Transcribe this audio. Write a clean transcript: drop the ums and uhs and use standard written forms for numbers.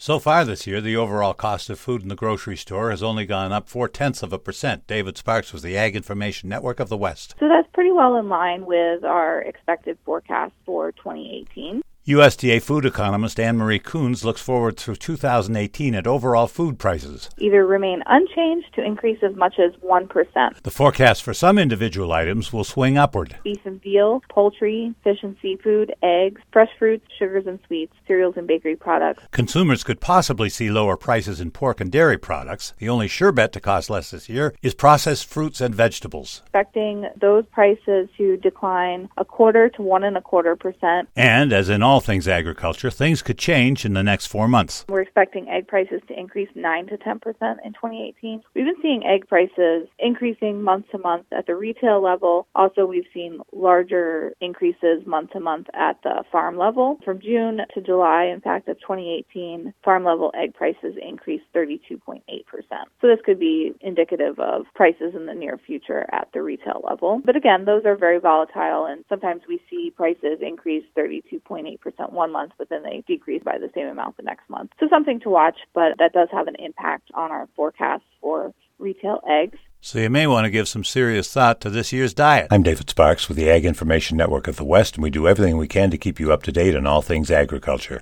So far this year, the overall cost of food in the grocery store has only gone up 0.4%. David Sparks with the Ag Information Network of the West. So that's pretty well in line with our expected forecast for 2018. USDA food economist Anne-Marie Coons looks forward through 2018 at overall food prices. Either remain unchanged to increase as much as 1%. The forecast for some individual items will swing upward. Beef and veal, poultry, fish and seafood, eggs, fresh fruits, sugars and sweets, cereals and bakery products. Consumers could possibly see lower prices in pork and dairy products. The only sure bet to cost less this year is processed fruits and vegetables. Expecting those prices to decline 0.25% to 1.25%. And as in all things agriculture, things could change in the next 4 months. We're expecting egg prices to increase 9 to 10% in 2018. We've been seeing egg prices increasing month to month at the retail level. Also, we've seen larger increases month to month at the farm level. From June to July, in fact, of 2018, farm level egg prices increased 32.8%. So this could be indicative of prices in the near future at the retail level. But again, those are very volatile, and sometimes we see prices increase 32.8% 1 month, but then they decrease by the same amount the next month. So something to watch, but that does have an impact on our forecast for retail eggs. So you may want to give some serious thought to this year's diet. I'm David Sparks with the Ag Information Network of the West, and we do everything we can to keep you up to date on all things agriculture.